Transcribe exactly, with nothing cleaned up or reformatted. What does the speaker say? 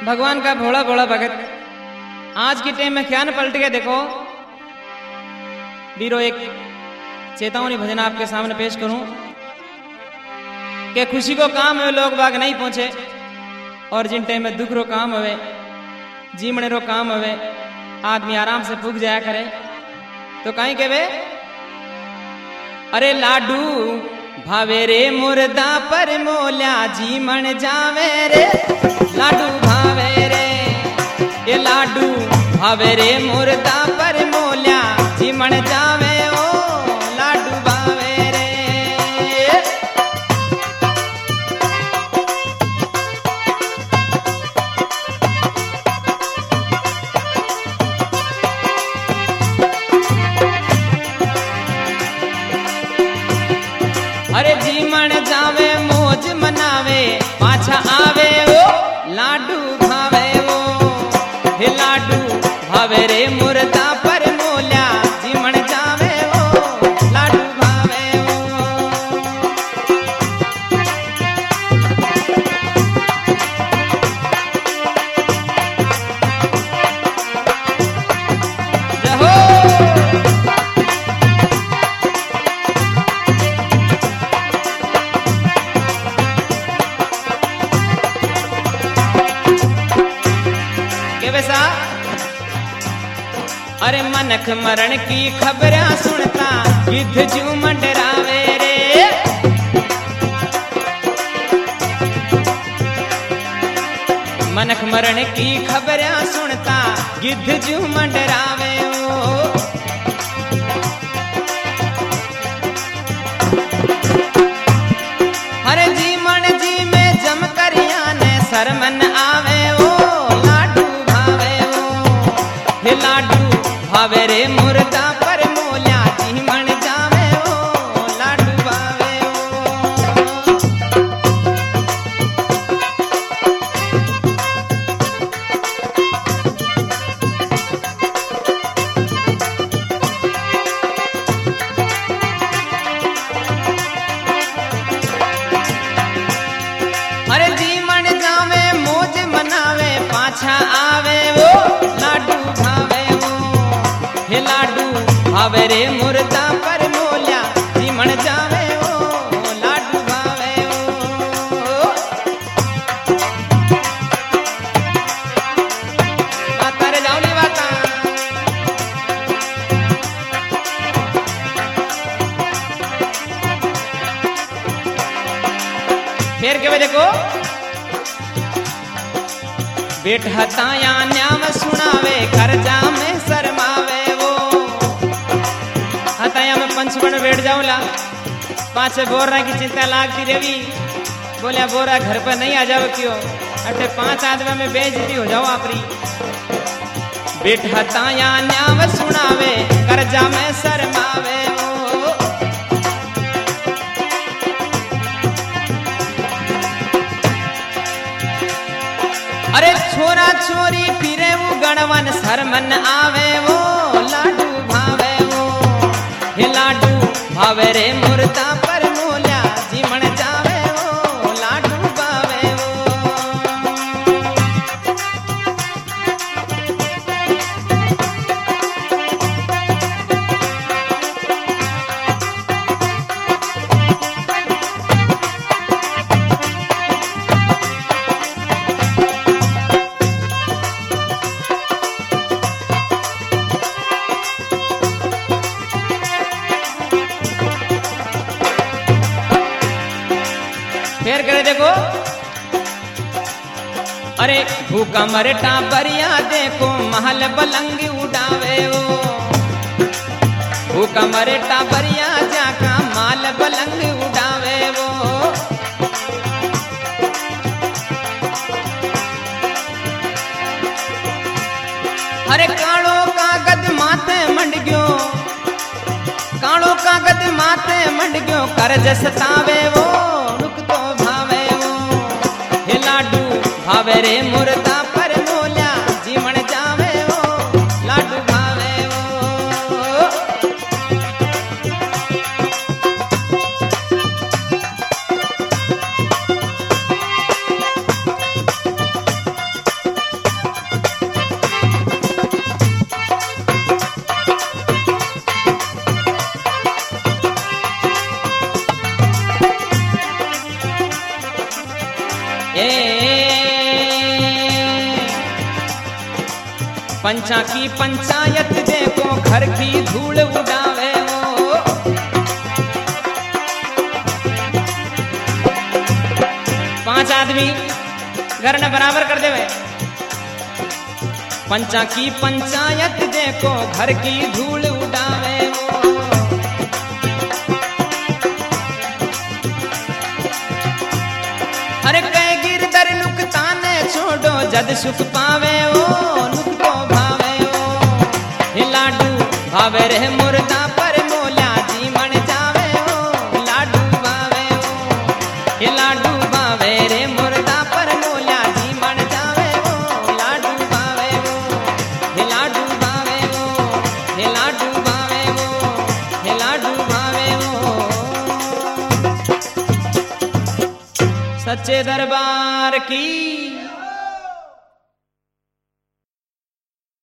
भगवान का भोला भोला भगत आज के टाइम में क्या न पलट गया। देखो वीरो एक चेतावनी भजन आपके सामने पेश करूं कि खुशी को काम है लोग बाग नहीं पहुंचे और जिन टाइम में दुख रो काम हवे जीमने रो काम हवे आदमी आराम से पुग जाया करे तो कहीं के वे अरे लाडू भावे रे मुर्दा पर मोल्या जी मन जावे रे लाडू भावे रे ये लाडू भावे रे मुर्दा पर मोल्या जी मन जावे ओ लाडू भावे रे। अरे जी मन जावे मौज मनावे पाछा आवे ओ लाडू भावे ओ हे लाडू भावे रे मुर्दा पर मोल्या जी मन जावे ओ लाडू भावे ओ। जहो वैसा अरे मनख मरण की खबरें सुनता गिद्ध जू मंडरावे रे मनख मरण की खबरें सुनता गिद्ध जू मंडरावे ओ। हरे जी मन जी में जम करिया ने सरमन आवे ओ लाडू भावे रे मुर्दा पर मोल्या जी मन जावे ओ लाडू भावे ओ। अरे जी मन जावे मौज मनावे पाछा आवे ओ लाडू भावे हे लाडू भावे रे मुर्दा पर मोल्या जी मन जावे ओ लाडू भावे ओ। बाता रे जाओली बाता फिर के वे देखो बेटा ताया न्याम सुनावे करजा में शरमावे वो हताया में पंचमण बैठ जाऊला पांच बोरा की चिंता लागती रही बोलिया बोरा घर पर नहीं आ जाओ क्यों अटे पांच आदमी में बेइज्जती हो जाओ आपरी। बेटा ताया न्याम सुनावे करजा में शरमावे वो अरे छोरा छोरी फिरे वो गणवन सरमन आवे वो लाडू भावे वो हे लाडू भावे रे मुर्दा पर मोल्या जी मन जावे वो लाडू भावे वो। फेर करे देखो अरे भूखा मरे टाबरिया देखो महल पलंग उड़ावे ओ भूखा मरे टाबरिया जाका माल पलंग उड़ावे वो अरे कालो कागज माथे मंड गयो कालो कागज माथे मंड गयो कर्ज सतावे वो लाडू भावे रे मुर्दा पर मोल्या जी मन जावे ओ लाडू भावे ओ। पंचा की पंचायत देखो घर की धूल उड़ावे वो। पांच आदमी घर ने बराबर कर देवे। पंचा की पंचायत देखो घर की धूल उड़ावे वो। अरे कह गिरधर नुकता ने छोड़ो जद सुख पावे वो। नुक तो भावे वो हे लाडू भावे रे मुर्दा पर मोला जी मन जावे वो। लाडू भावे वो हे लाडू भावे रे मुर्दा पर मोला जी मन जावे वो। लाडू भावे वो हे लाडू भावे वो हे लाडू भावे वो हे लाडू भावे वो। सच्चे दरबार की